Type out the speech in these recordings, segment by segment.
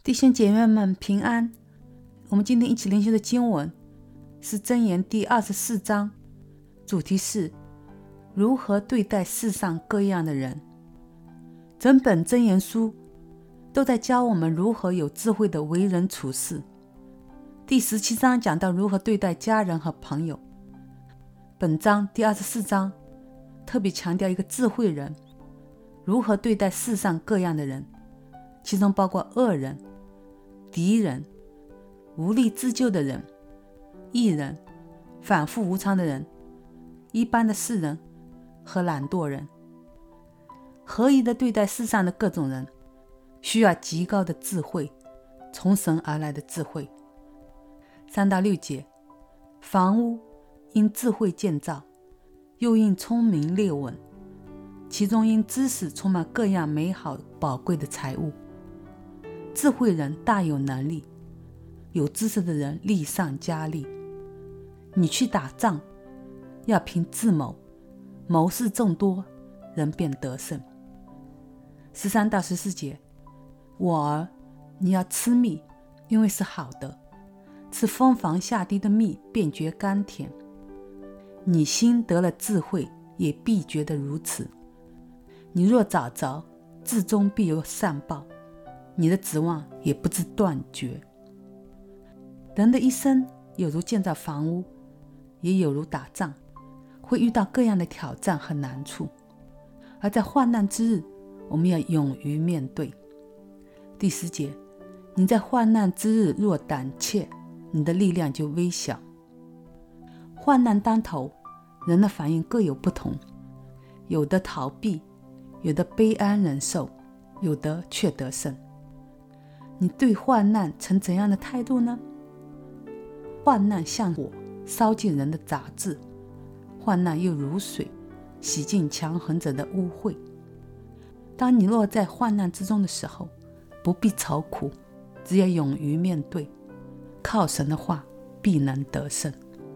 弟兄姐妹们平安。我们今天一起灵修的经文是箴言第24章，主题是如何对待世上各样的人。整本箴言书都在教我们如何有智慧的为人处事。第17章讲到如何对待家人和朋友。本章第24章特别强调一个智慧人如何对待世上各样的人，其中包括恶人、敌人、无力自救的人、义人、反复无常的人、一般的世人和懒惰人。合宜的对待世上的各种人，需要极高的智慧，从神而来的智慧。3到6节，房屋因智慧建造，又因聪明列稳，其中因知识充满各样美好宝贵的财物。智慧人大有能力，有知识的人力上加力。你去打仗，要凭智谋，谋士众多，人便得胜。13到14节，我儿，你要吃蜜，因为是好的，吃蜂房下滴的蜜，便觉甘甜。你心得了智慧，也必觉得如此。你若找着，至终必有善报，你的指望也不知断绝。人的一生有如建造房屋，也有如打仗，会遇到各样的挑战和难处，而在患难之日，我们要勇于面对。第10节，你在患难之日若胆怯，你的力量就微小。患难当头，人的反应各有不同，有的逃避，有的悲哀忍受，有的却得胜。你对患难呈怎样的态度呢？患难像火，烧尽人的杂质；患难又如水，洗净强横者的污秽。当你落在患难之中的时候，不必愁苦，只要勇于面对，靠神的话必能得胜。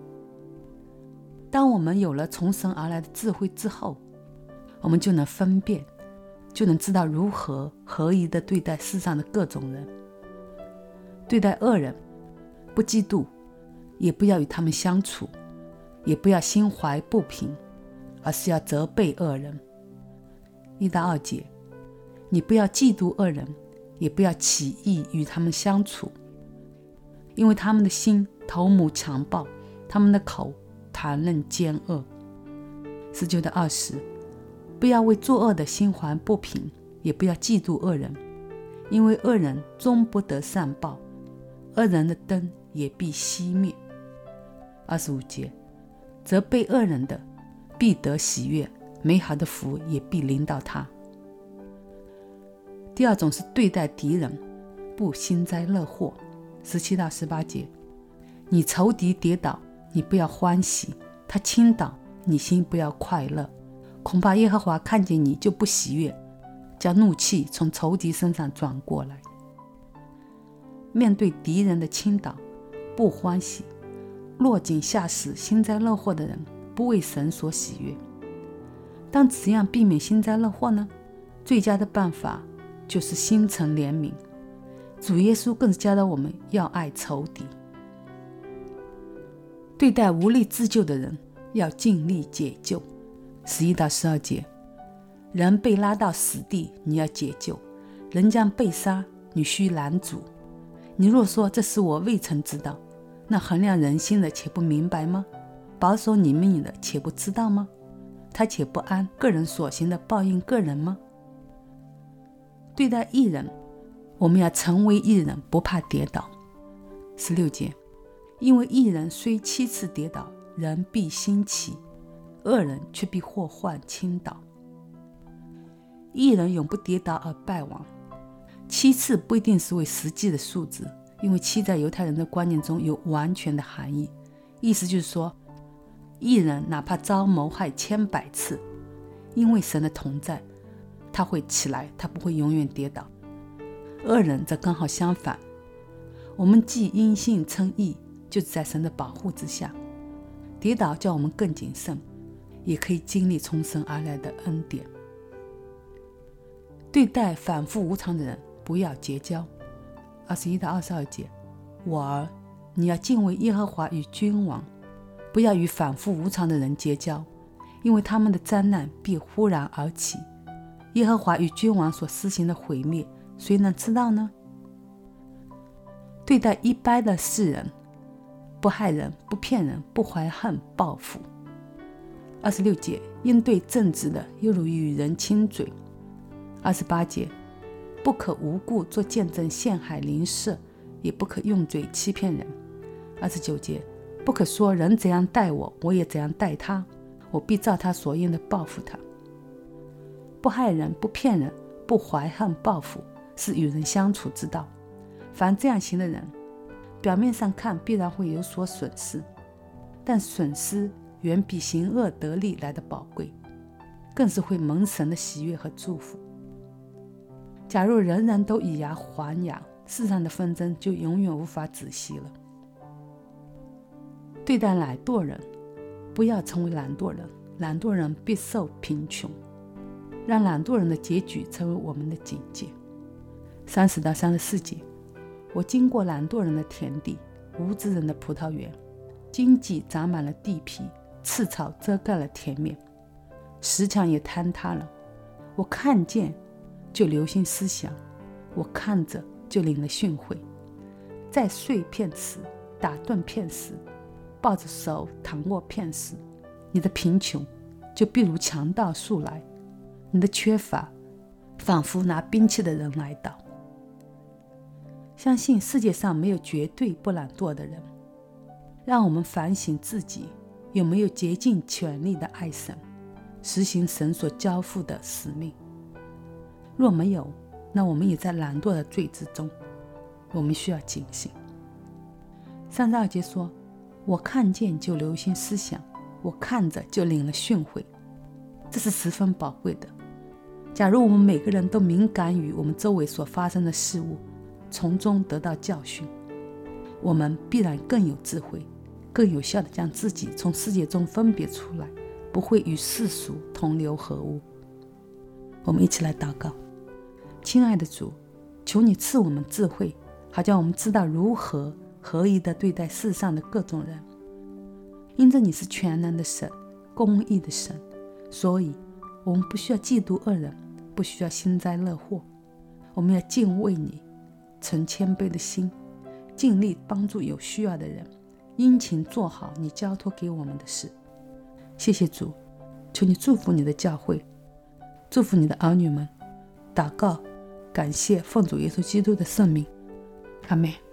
当我们有了从神而来的智慧之后，我们就能分辨，就能知道如何合宜地对待世上的各种人。对待恶人，不嫉妒，也不要与他们相处，也不要心怀不平，而是要责备恶人。1到2节，你不要嫉妒恶人，也不要起意与他们相处，因为他们的心头目强暴，他们的口谈论奸恶。19到20，不要为作恶的心怀不平，也不要嫉妒恶人，因为恶人终不得善报，恶人的灯也必熄灭。25节，责备恶人的必得喜悦，美好的福也必临到他。第二种是对待敌人，不幸灾乐祸。17到18节，你仇敌跌倒，你不要欢喜，他倾倒，你心不要快乐，恐怕耶和华看见你就不喜悦，将怒气从仇敌身上转过来。面对敌人的倾倒，不欢喜，落井下石、幸灾乐祸的人，不为神所喜悦。当怎样避免幸灾乐祸呢？最佳的办法就是心存怜悯。主耶稣更是教导我们要爱仇敌。对待无力自救的人，要尽力解救。11到12节，人被拉到死地，你要解救；人将被杀，你须拦阻。你若说这是我未曾知道，那衡量人心的岂不明白吗？保守你命的岂不知道吗？他岂不按个人所行的报应个人吗？对待义人，我们要成为义人，不怕跌倒。16节，因为义人虽7次跌倒，人必兴起，恶人却必祸患倾倒。义人永不跌倒而败亡。7次不一定是为实际的数字，因为7在犹太人的观念中有完全的含义，意思就是说，义人哪怕遭谋害100次，因为神的同在，他会起来，他不会永远跌倒。恶人则刚好相反，我们既因信称义，就是在神的保护之下，跌倒叫我们更谨慎，也可以经历从神而来的恩典。对待反复无常的人，不要结交。 21到22节，我儿，你要敬畏耶和华与君王，不要与反复无常的人结交，因为他们的灾难必忽然而起。耶和华与君王所施行的毁灭，谁能知道呢？对待一般的世人，不害人，不骗人，不怀恨报复。26节，应对正直的，又如与人亲嘴。28节，不可无故做见证陷害邻舍，也不可用嘴欺骗人。29节，不可说人怎样待我，我也怎样待他，我必照他所应的报复他。不害人，不骗人，不怀恨报复，是与人相处之道。凡这样行的人，表面上看必然会有所损失，但损失远比行恶得利来的宝贵，更是会蒙神的喜悦和祝福。假如人人都以牙还牙，世上的纷争就永远无法止息了。对待懒惰人，不要成为懒惰人，懒惰人必受贫穷，让懒惰人的结局成为我们的警戒。30到34节，我经过懒惰人的田地，无知人的葡萄园，荆棘长满了地皮，刺草遮盖了田面，石墙也坍塌了。我看见就留心思想，我看着就领了训诲。在碎片时打盹片时，抱着手躺卧片时，你的贫穷就必如强盗速来，你的缺乏仿佛拿兵器的人来到。相信世界上没有绝对不懒惰的人，让我们反省自己有没有竭尽全力的爱神，实行神所交付的使命。若没有，那我们也在懒惰的罪之中，我们需要警醒。32节说，我看见就留心思想，我看着就领了训诲，这是十分宝贵的。假如我们每个人都敏感于我们周围所发生的事物，从中得到教训，我们必然更有智慧，更有效地将自己从世界中分别出来，不会与世俗同流合污。我们一起来祷告。亲爱的主，求你赐我们智慧，好叫我们知道如何合宜地对待世上的各种人。因着你是全能的神，公义的神，所以我们不需要嫉妒恶人，不需要幸灾乐祸，我们要敬畏你，存谦卑的心，尽力帮助有需要的人，殷勤做好你交托给我们的事。谢谢主，求你祝福你的教会，祝福你的儿女们。祷告感谢奉主耶稣基督的圣名，阿们。